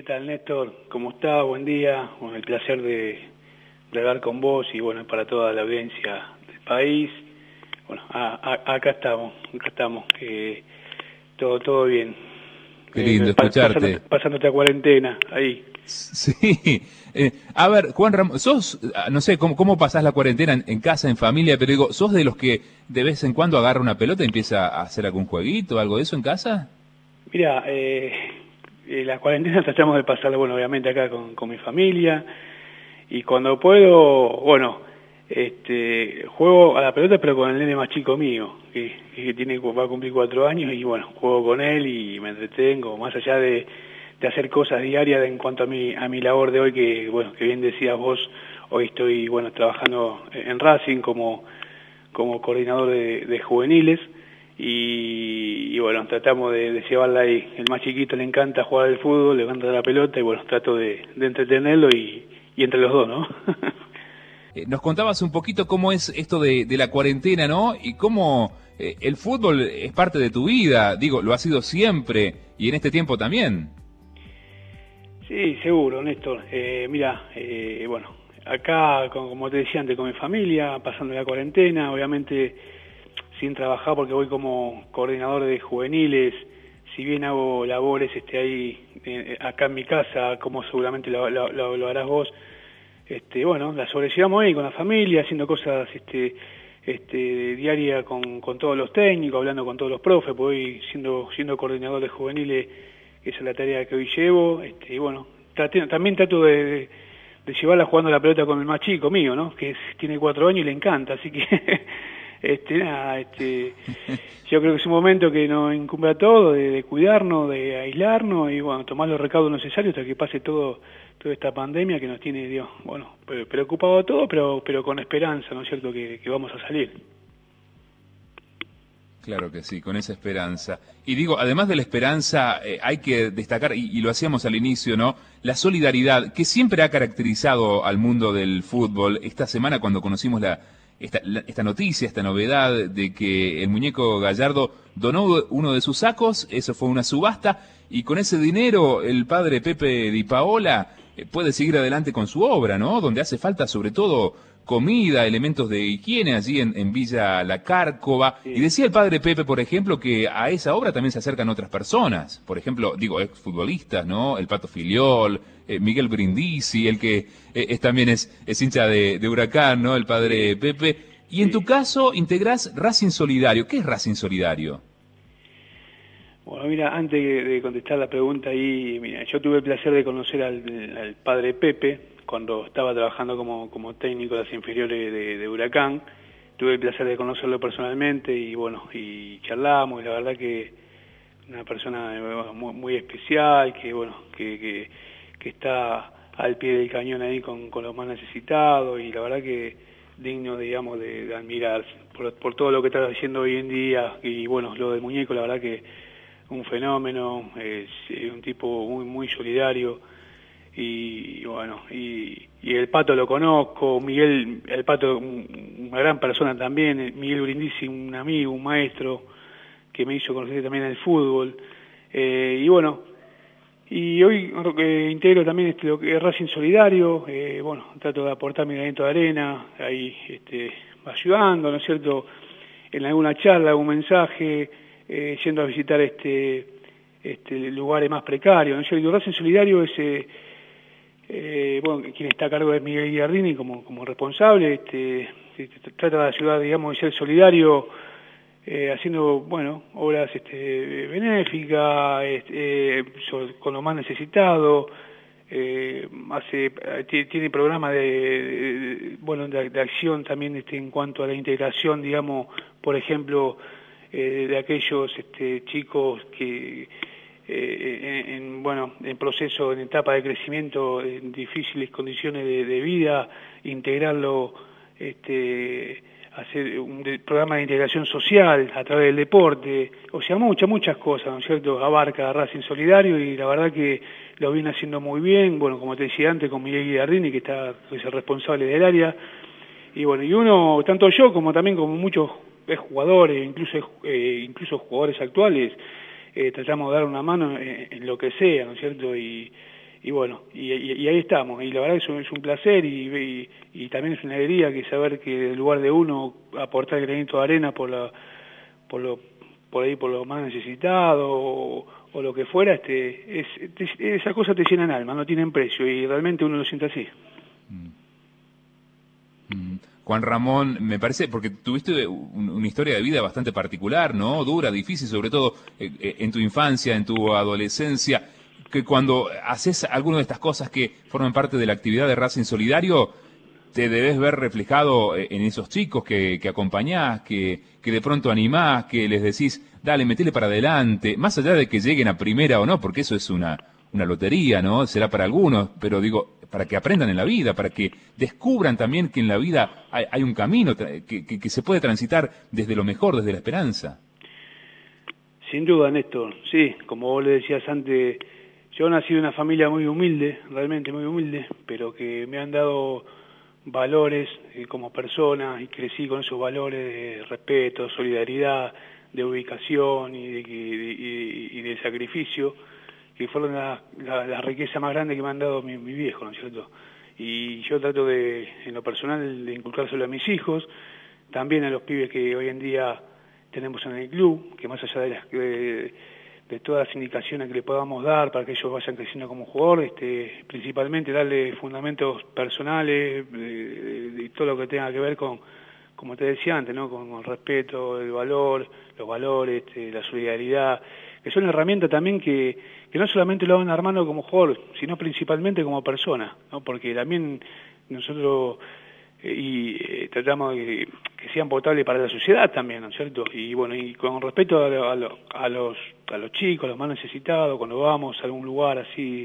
¿Qué tal, Néstor? ¿Cómo estás? Buen día. Bueno, el placer de hablar con vos y bueno, para toda la audiencia del país. Bueno, acá estamos. Todo bien. Qué lindo escucharte. Pasándote a cuarentena, ahí. Sí. A ver, Juan Ramón, sos, no sé cómo pasás la cuarentena en casa, en familia, pero digo, ¿sos de los que de vez en cuando agarra una pelota y empieza a hacer algún jueguito, algo de eso en casa? Mira, la cuarentena tratamos de pasarla, bueno, obviamente acá con mi familia. Y cuando puedo, bueno, juego a la pelota, pero con el nene más chico mío, que va a cumplir 4 años, y bueno, juego con él y me entretengo, más allá de hacer cosas diarias en cuanto a mi labor de hoy, que bueno, que bien decías vos, hoy estoy, bueno, trabajando en Racing como coordinador de juveniles, y bueno, tratamos de llevarla ahí. El más chiquito le encanta jugar al fútbol, le encanta la pelota, y bueno, trato de entretenerlo y entre los dos, ¿no? Nos contabas un poquito cómo es esto de la cuarentena, ¿no? Y cómo el fútbol es parte de tu vida, digo, lo ha sido siempre y en este tiempo también. Sí, seguro, Néstor. Mira, bueno, acá, como te decía antes, con mi familia, pasando la cuarentena, obviamente sin trabajar porque voy como coordinador de juveniles, si bien hago labores ahí, acá en mi casa, como seguramente lo harás vos, bueno, la sobrellevamos ahí con la familia, haciendo cosas diaria con todos los técnicos, hablando con todos los profes, porque hoy siendo coordinador de juveniles, esa es la tarea que hoy llevo, y bueno, también trato de llevarla jugando la pelota con el más chico mío, ¿no? Que tiene 4 años y le encanta, así que nada, yo creo que es un momento que nos incumbe a todos de cuidarnos, de aislarnos y bueno, tomar los recaudos necesarios hasta que pase toda esta pandemia que nos tiene, Dios, bueno, preocupado a todos, pero con esperanza, ¿no es cierto?, que vamos a salir. Claro que sí, con esa esperanza. Y digo, además de la esperanza, hay que destacar, y lo hacíamos al inicio, ¿no? La solidaridad que siempre ha caracterizado al mundo del fútbol. Esta semana cuando conocimos esta noticia, esta novedad de que el muñeco Gallardo donó uno de sus sacos, eso fue una subasta, y con ese dinero el padre Pepe Di Paola puede seguir adelante con su obra, ¿no? Donde hace falta sobre todo comida, elementos de higiene allí en Villa La Cárcova. Sí. Y decía el padre Pepe, por ejemplo, que a esa obra también se acercan otras personas. Por ejemplo, digo, exfutbolistas, ¿no? El Pato Filiol, Miguel Brindisi, el que también es hincha de Huracán, ¿no? El padre Pepe. Y en tu caso, integrás Racing Solidario. ¿Qué es Racing Solidario? Bueno, mira, antes de contestar la pregunta ahí, mira, yo tuve el placer de conocer al padre Pepe cuando estaba trabajando como técnico de las inferiores de Huracán. Tuve el placer de conocerlo personalmente y bueno, y charlamos, y la verdad que una persona muy especial, que bueno, que está al pie del cañón ahí con los más necesitados, y la verdad que digno, digamos, de admirarse por todo lo que está haciendo hoy en día. Y bueno, lo del muñeco, la verdad que un fenómeno, es un tipo muy solidario, y bueno, y el Pato lo conozco, Miguel, el Pato, una gran persona también, Miguel Brindisi, un amigo, un maestro, que me hizo conocer también el fútbol, y bueno, y hoy integro también lo que es Racing Solidario, bueno, trato de aportar mi granito de arena, ahí ayudando, ¿no es cierto?, en alguna charla, algún mensaje, yendo a visitar lugares más precarios, ¿no es cierto? Racing Solidario es, bueno, quien está a cargo es Miguel Giardini como responsable, trata de ayudar, digamos, de ser solidario, haciendo, bueno, obras benéficas, con lo más necesitado, tiene programas de acción también en cuanto a la integración, digamos, por ejemplo, de aquellos chicos que en proceso, en etapa de crecimiento, en difíciles condiciones de vida, integrarlo, hacer un programa de integración social a través del deporte, o sea, muchas cosas, ¿no es cierto?, abarca Racing Solidario, y la verdad que lo viene haciendo muy bien, bueno, como te decía antes, con Miguel Guidardini, que es el responsable del área, y bueno, y uno, tanto yo como también como muchos jugadores, incluso jugadores actuales, tratamos de dar una mano en lo que sea, ¿no es cierto?, y bueno, y ahí estamos, y la verdad que es un placer y también es una alegría que saber que en lugar de uno aportar el granito de arena por ahí por lo más necesitado o lo que fuera, esa cosa te llena el alma, no tienen precio y realmente uno lo siente así. Juan Ramón, me parece, porque tuviste una historia de vida bastante particular, ¿no? Dura, difícil, sobre todo en tu infancia, en tu adolescencia, que cuando haces alguna de estas cosas que forman parte de la actividad de Racing Solidario, te debes ver reflejado en esos chicos que acompañás, que de pronto animás, que les decís, dale, metele para adelante, más allá de que lleguen a primera o no, porque eso es una lotería, ¿no? Será para algunos, pero digo, para que aprendan en la vida, para que descubran también que en la vida hay un camino que se puede transitar desde lo mejor, desde la esperanza. Sin duda, Néstor, sí, como vos le decías antes, yo nací de una familia muy humilde, realmente muy humilde, pero que me han dado valores como persona y crecí con esos valores de respeto, solidaridad, de ubicación y de sacrificio, que fueron la riqueza más grande que me han dado mi viejo, ¿no es cierto? Y yo trato en lo personal, de inculcárselo a mis hijos, también a los pibes que hoy en día tenemos en el club, que más allá de todas las indicaciones que le podamos dar para que ellos vayan creciendo como jugador, principalmente darle fundamentos personales y todo lo que tenga que ver con, como te decía antes, ¿no? Con el respeto, el valor, los valores, la solidaridad, que son herramientas también que no solamente lo van armando como jugador, sino principalmente como persona, ¿no? Porque también nosotros tratamos de que sean potables para la sociedad también, ¿no es cierto? Y bueno, y con respeto a los chicos, a los más necesitados, cuando vamos a algún lugar así,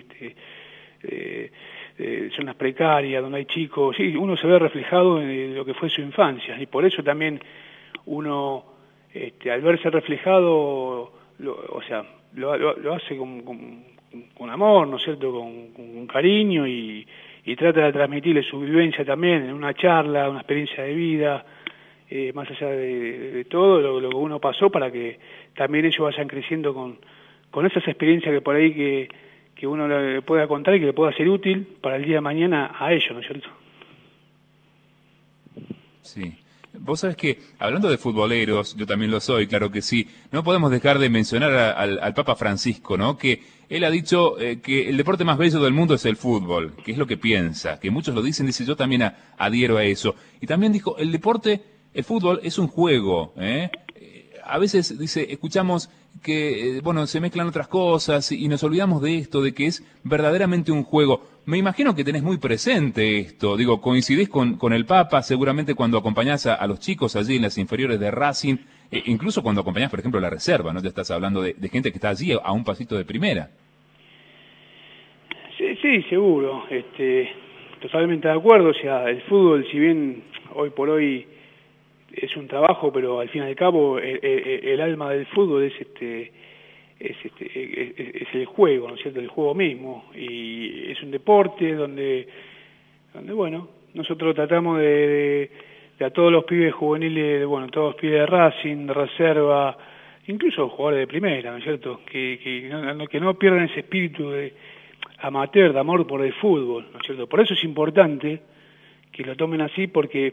zonas precarias, donde hay chicos, sí, uno se ve reflejado en lo que fue su infancia, y por eso también uno, al verse reflejado, lo hace con amor, ¿no es cierto?, con cariño y trata de transmitirle su vivencia también en una charla, una experiencia de vida, más allá de todo lo que uno pasó, para que también ellos vayan creciendo con esas experiencias que por ahí que uno le pueda contar y que le pueda ser útil para el día de mañana a ellos, ¿no es cierto? Sí. Vos sabés que, hablando de futboleros, yo también lo soy, claro que sí, no podemos dejar de mencionar al Papa Francisco, ¿no? Que él ha dicho que el deporte más bello del mundo es el fútbol, que es lo que piensa, que muchos lo dicen, dice, yo también adhiero a eso. Y también dijo, el fútbol es un juego, ¿eh? A veces, dice, escuchamos que, se mezclan otras cosas y nos olvidamos de esto, de que es verdaderamente un juego. Me imagino que tenés muy presente esto, digo, coincidís con el Papa, seguramente cuando acompañás a los chicos allí en las inferiores de Racing, incluso cuando acompañás, por ejemplo, la reserva, ¿no? Ya estás hablando de gente que está allí a un pasito de primera. Sí, seguro, totalmente de acuerdo, o sea, el fútbol, si bien hoy por hoy es un trabajo, pero al fin y al cabo el alma del fútbol es el juego, ¿no es cierto?, el juego mismo, y es un deporte donde bueno, nosotros tratamos de a todos los pibes juveniles, todos los pibes de Racing, de reserva, incluso jugadores de primera, ¿no es cierto?, que no pierdan ese espíritu de amateur, de amor por el fútbol, ¿no es cierto? Por eso es importante que lo tomen así, porque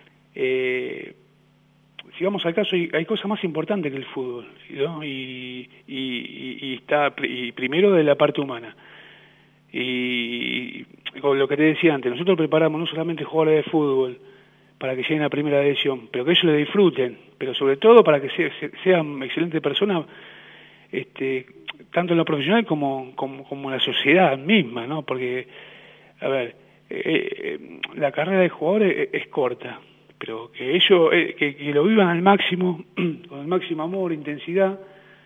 si vamos al caso, hay cosas más importantes que el fútbol, ¿no? Y primero de la parte humana. Y con lo que te decía antes, nosotros preparamos no solamente jugadores de fútbol para que lleguen a primera división, pero que ellos le disfruten, pero sobre todo para que sean excelentes personas, tanto en lo profesional como en la sociedad misma, ¿no? Porque, a ver, la carrera de jugadores es corta, pero que ellos que lo vivan al máximo, con el máximo amor, intensidad,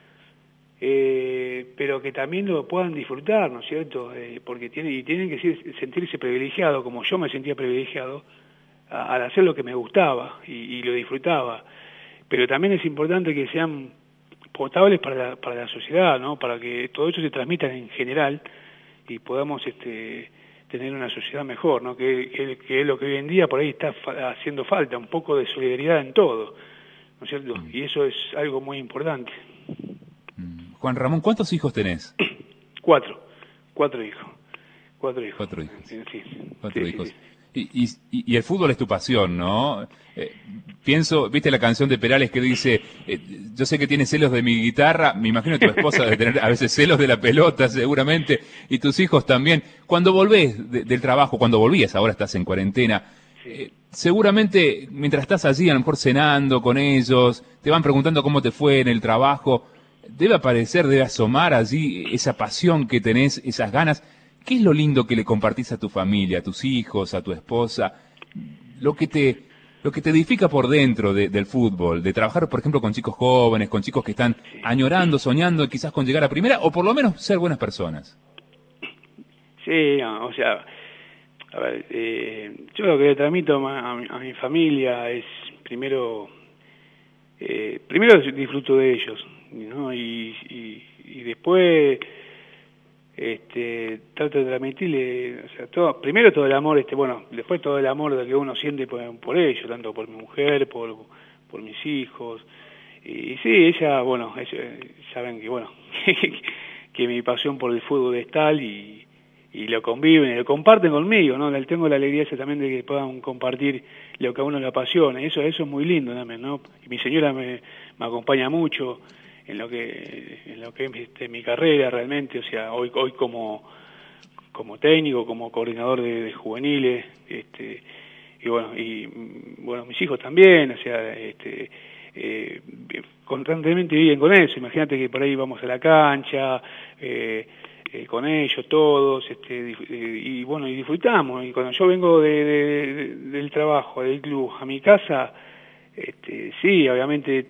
pero que también lo puedan disfrutar, ¿no es cierto? Porque tienen que sentirse privilegiados, como yo me sentía privilegiado al hacer lo que me gustaba y lo disfrutaba. Pero también es importante que sean potables para la sociedad, ¿no? Para que todo eso se transmita en general y podamos tener una sociedad mejor, ¿no? Que es lo que hoy en día por ahí está haciendo falta, un poco de solidaridad en todo, ¿no es cierto? Y eso es algo muy importante. Juan Ramón, ¿cuántos hijos tenés? 4 hijos. 4 hijos. 4 hijos. Sí, 4 sí, hijos. sí. Y el fútbol es tu pasión, ¿no? Pienso, viste la canción de Perales que dice, yo sé que tienes celos de mi guitarra, me imagino que tu esposa debe tener a veces celos de la pelota, seguramente, y tus hijos también. Cuando volvés del trabajo, cuando volvías, ahora estás en cuarentena, Sí. seguramente mientras estás allí, a lo mejor cenando con ellos, te van preguntando cómo te fue en el trabajo, debe aparecer, debe asomar allí esa pasión que tenés, esas ganas. ¿Qué es lo lindo que le compartís a tu familia, a tus hijos, a tu esposa? Lo que te edifica por dentro del fútbol, de trabajar, por ejemplo, con chicos jóvenes, con chicos que están Sí. añorando, soñando quizás con llegar a primera, o por lo menos ser buenas personas. Sí, no, o sea, a ver, yo lo que le transmito a mi familia es primero disfruto de ellos, ¿no? Y después trato de transmitirle, o sea, primero todo el amor, bueno, después todo el amor que uno siente por ellos, tanto por mi mujer, por mis hijos. Y sí, ella, bueno, saben que, bueno, que mi pasión por el fútbol es tal y lo conviven y lo comparten conmigo, ¿no? Tengo la alegría esa también de que puedan compartir lo que a uno le apasiona, eso es muy lindo también, ¿no? Y mi señora me acompaña mucho en lo que es mi carrera realmente, o sea, hoy como técnico, como coordinador de juveniles, y bueno, mis hijos también, o sea, constantemente viven con eso. Imagínate que por ahí vamos a la cancha, con ellos todos, y bueno, y disfrutamos. Y cuando yo vengo del trabajo, del club, a mi casa, sí, obviamente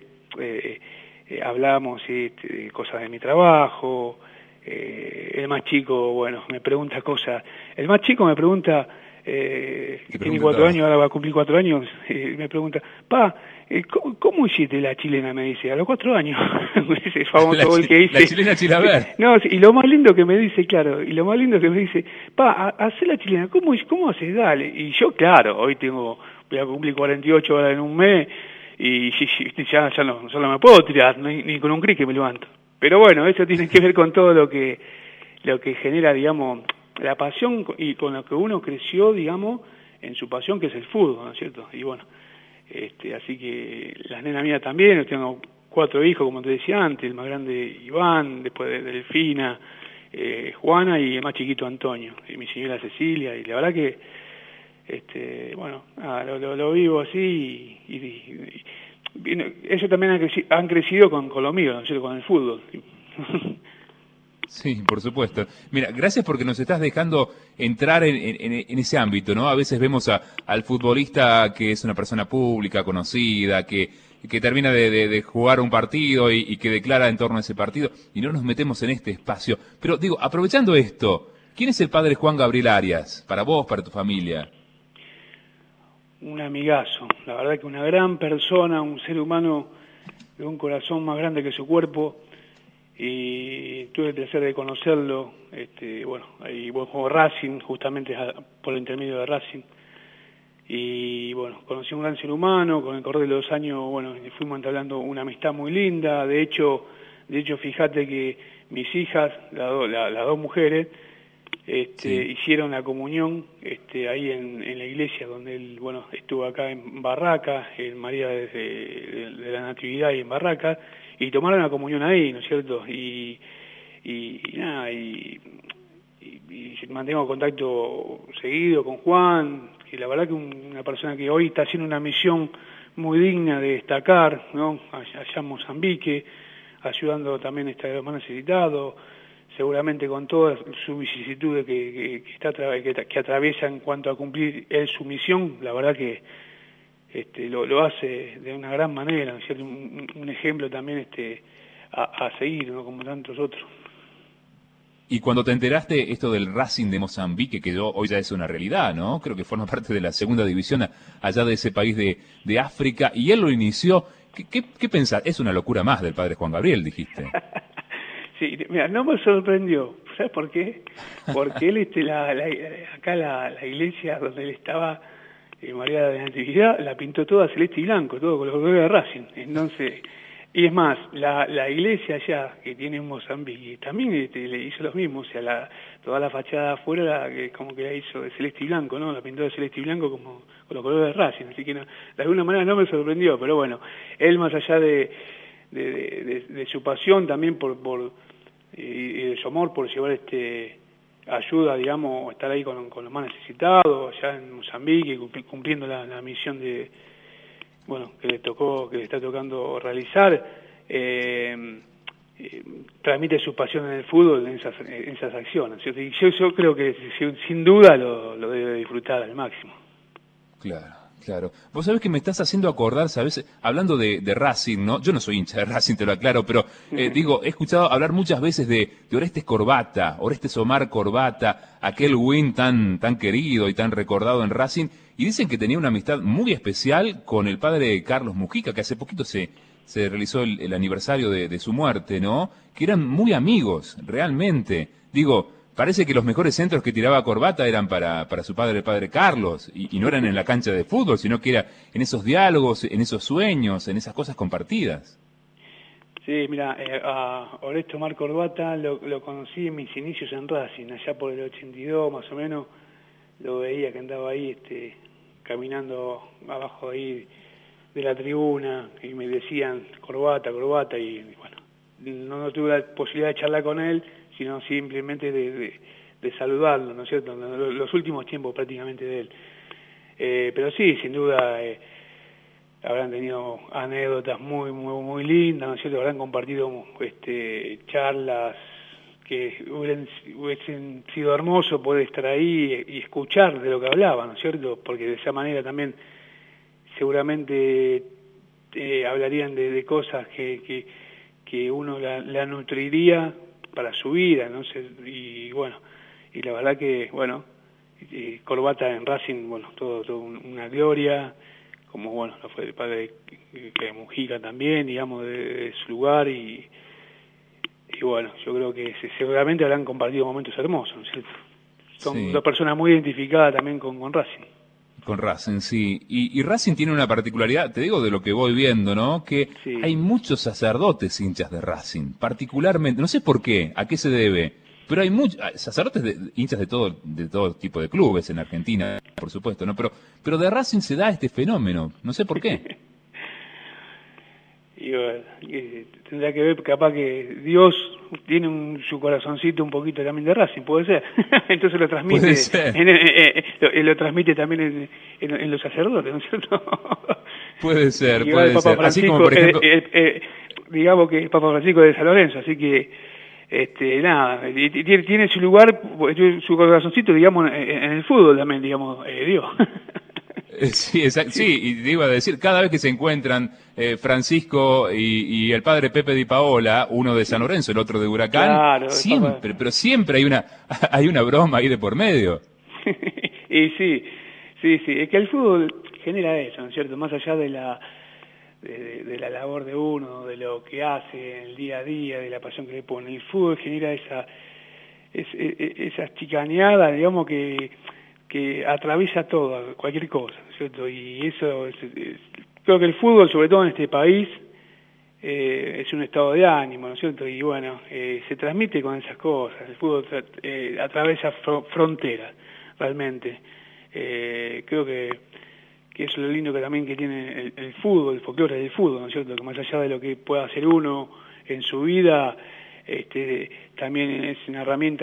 hablamos de cosas de mi trabajo. El más chico, bueno, me pregunta cosas. El más chico me pregunta, que tiene 4 años, ahora va a cumplir 4 años, me pregunta, pa, ¿cómo hiciste la chilena? Me dice, a los 4 años, ese famoso gol que hice. La chilena Chilaver. No, y lo más lindo que me dice, claro, pa, hacé la chilena, ¿cómo haces? Dale. Y yo, claro, voy a cumplir 48 horas en un mes, y ya no me puedo tirar, ni con un cric que me levanto. Pero bueno, eso tiene que ver con todo lo que genera, digamos, la pasión y con lo que uno creció, digamos, en su pasión, que es el fútbol, ¿no es cierto? Y bueno, así que las nenas mías también, yo tengo 4 hijos, como te decía antes, el más grande Iván, después de Delfina, Juana y el más chiquito Antonio, y mi señora Cecilia, y la verdad que, bueno, lo vivo así y ellos también han crecido con lo mío, ¿no es cierto?, con el fútbol. Sí, por supuesto. Mira, gracias porque nos estás dejando entrar en ese ámbito, ¿no? A veces vemos al futbolista que es una persona pública, conocida, que termina de jugar un partido y que declara en torno a ese partido, y no nos metemos en este espacio. Pero digo, aprovechando esto, ¿quién es el padre Juan Gabriel Arias? Para vos, para tu familia. Un amigazo, la verdad que una gran persona, un ser humano de un corazón más grande que su cuerpo, y tuve el placer de conocerlo, bueno, ahí jugó Racing, justamente por el intermedio de Racing, y bueno, conocí a un gran ser humano, con el correr de los años, bueno, fuimos entablando una amistad muy linda. De hecho, fíjate que mis hijas, las dos mujeres, Sí. hicieron la comunión ahí en la iglesia donde él, bueno, estuvo acá en Barraca, en María de la Natividad y en Barraca, y tomaron la comunión ahí, ¿no es cierto? Y nada, y mantengo contacto seguido con Juan, que la verdad que una persona que hoy está haciendo una misión muy digna de destacar, ¿no? Allá en Mozambique, ayudando también a los más necesitados, seguramente con todas sus vicisitudes que atraviesa en cuanto a cumplir él su misión, la verdad que lo hace de una gran manera, ¿no es cierto? Un ejemplo también a seguir, ¿no?, como tantos otros. Y cuando te enteraste esto del Racing de Mozambique, que hoy ya es una realidad, ¿no? Creo que forma parte de la segunda división allá de ese país de África, y él lo inició. ¿Qué pensás? Es una locura más del padre Juan Gabriel, dijiste. Sí, mira, no me sorprendió. ¿Sabes por qué? Porque él, acá la iglesia donde él estaba, María de la Natividad, la pintó toda celeste y blanco, todo con los colores de Racing. Entonces, Y es más, la iglesia allá que tiene en Mozambique también le hizo lo mismo, o sea, toda la fachada afuera como que la hizo de celeste y blanco, ¿no? La pintó de celeste y blanco como con los colores de Racing, así que no, de alguna manera no me sorprendió, pero bueno, él más allá de su pasión también y de su amor por llevar ayuda, digamos, estar ahí con los más necesitados, allá en Mozambique, cumpliendo la misión que le está tocando realizar, transmite su pasión en el fútbol en esas acciones, ¿cierto? Y yo creo que sin duda lo debe disfrutar al máximo. Claro. Claro. Vos sabés que me estás haciendo acordar, ¿sabés? Hablando de Racing, ¿no? Yo no soy hincha de Racing, te lo aclaro, pero digo, he escuchado hablar muchas veces de Orestes Omar Corbata, aquel win tan querido y tan recordado en Racing, y dicen que tenía una amistad muy especial con el padre Carlos Mujica, que hace poquito se realizó el aniversario de su muerte, ¿no? Que eran muy amigos, realmente. Digo, parece que los mejores centros que tiraba Corbata eran para su padre, el padre Carlos, y no eran en la cancha de fútbol, sino que era en esos diálogos, en esos sueños, en esas cosas compartidas. Sí, mira, a Orestes Omar Corbata lo conocí en mis inicios en Racing, allá por el 82 más o menos, lo veía que andaba ahí caminando abajo ahí de la tribuna, y me decían Corbata, y bueno, no tuve la posibilidad de charlar con él, sino simplemente de saludarlo, ¿no es cierto?, los últimos tiempos prácticamente de él. Pero sí, sin duda habrán tenido anécdotas muy lindas, ¿no es cierto?, habrán compartido charlas que hubiesen sido hermoso poder estar ahí y escuchar de lo que hablaban, ¿no es cierto?, porque de esa manera también seguramente hablarían de cosas que uno la nutriría para su vida, ¿no? Y bueno, y la verdad que, bueno, Corbata en Racing, bueno, todo una gloria, como bueno, lo fue el padre que Mujica también, digamos, de su lugar, y bueno, yo creo que seguramente habrán compartido momentos hermosos, ¿no es cierto? Son dos personas muy identificadas también con Racing. Con Racing, sí. Y Racing tiene una particularidad, te digo de lo que voy viendo, ¿no? Que hay muchos sacerdotes hinchas de Racing, particularmente, no sé por qué, a qué se debe, pero hay muchos sacerdotes hinchas de todo tipo de clubes en Argentina, por supuesto, ¿no? Pero de Racing se da este fenómeno, no sé por qué. Y bueno, tendrá que ver, capaz que Dios tiene su corazoncito un poquito también de Racing, puede ser. Entonces lo transmite, lo transmite también en los sacerdotes, ¿no es cierto? Puede ser, puede ser. Así como, por ejemplo, digamos que el Papa Francisco de San Lorenzo, así que nada, tiene su lugar, su corazoncito, digamos, en el fútbol también, digamos, Dios. Sí, exacto. Sí, y te iba a decir, cada vez que se encuentran Francisco y el padre Pepe Di Paola, uno de San Lorenzo, el otro de Huracán, claro, pero siempre hay una broma ahí de por medio. Y sí, es que el fútbol genera eso, ¿no es cierto? Más allá de la labor de uno, de lo que hace en el día a día, de la pasión que le pone, el fútbol genera esa chicaneada, digamos, que atraviesa todo, cualquier cosa, ¿no es cierto? Y eso creo que el fútbol, sobre todo en este país, es un estado de ánimo, ¿no es cierto? Y bueno, se transmite con esas cosas, el fútbol atraviesa fronteras, realmente. Creo que eso es lo lindo que también que tiene el fútbol, el folclore del fútbol, ¿no es cierto? Que más allá de lo que pueda hacer uno en su vida, también es una herramienta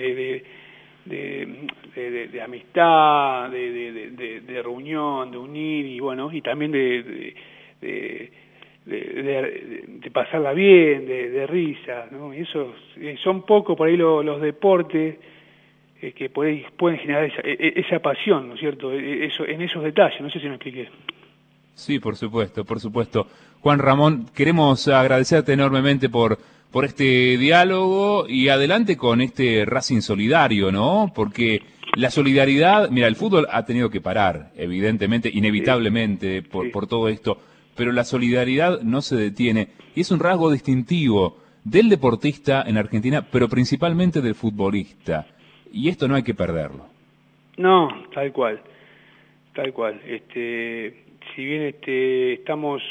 de amistad, de reunión, de unir, y bueno, y también de pasarla bien, de risa, ¿no? Y eso son pocos por ahí los deportes que pueden generar esa pasión, ¿no es cierto? En esos detalles, no sé si me expliqué. Sí, por supuesto, por supuesto. Juan Ramón, queremos agradecerte enormemente por este diálogo y adelante con este Racing solidario, ¿no? Porque la solidaridad, mira, el fútbol ha tenido que parar, evidentemente, inevitablemente, por todo esto, pero la solidaridad no se detiene y es un rasgo distintivo del deportista en Argentina, pero principalmente del futbolista. Y esto no hay que perderlo. No, tal cual. Si bien estamos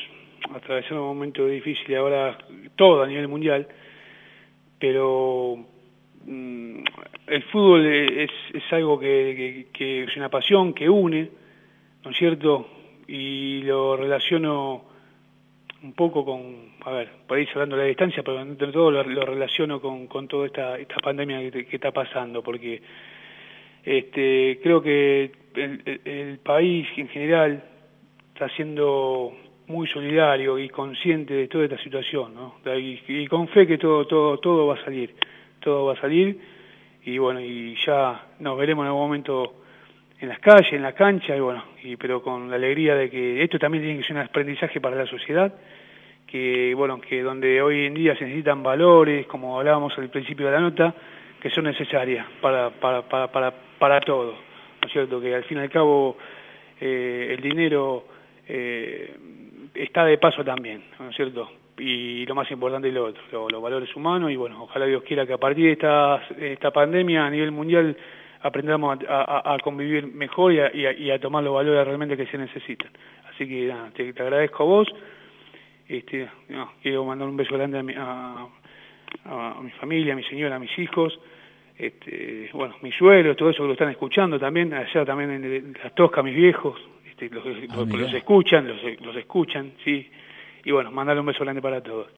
atravesando un momento difícil ahora, todo a nivel mundial, pero el fútbol es algo que es una pasión que une, ¿no es cierto? Y lo relaciono un poco con, a ver, por ahí hablando de la distancia, pero entre todo lo relaciono con toda esta pandemia que está pasando, porque creo que el país en general está siendo muy solidario y consciente de toda esta situación, ¿no? Y con fe que todo va a salir, y bueno, y ya nos veremos en algún momento en las calles, en la cancha, y bueno, pero con la alegría de que esto también tiene que ser un aprendizaje para la sociedad, que bueno, que donde hoy en día se necesitan valores, como hablábamos al principio de la nota, que son necesarias para todo, ¿no es cierto? Que al fin y al cabo el dinero está de paso también, ¿no es cierto? Y lo más importante es lo otro, los valores humanos, y bueno, ojalá Dios quiera que a partir de esta pandemia a nivel mundial aprendamos a convivir mejor y a tomar los valores realmente que se necesitan. Así que nada, te agradezco a vos. Quiero mandar un beso grande a mi familia, a mi señora, a mis hijos, bueno, mis suegros, todo eso que lo están escuchando también, allá también en Las Toscas, mis viejos, los escuchan, sí, y bueno, mandarle un beso grande para todos.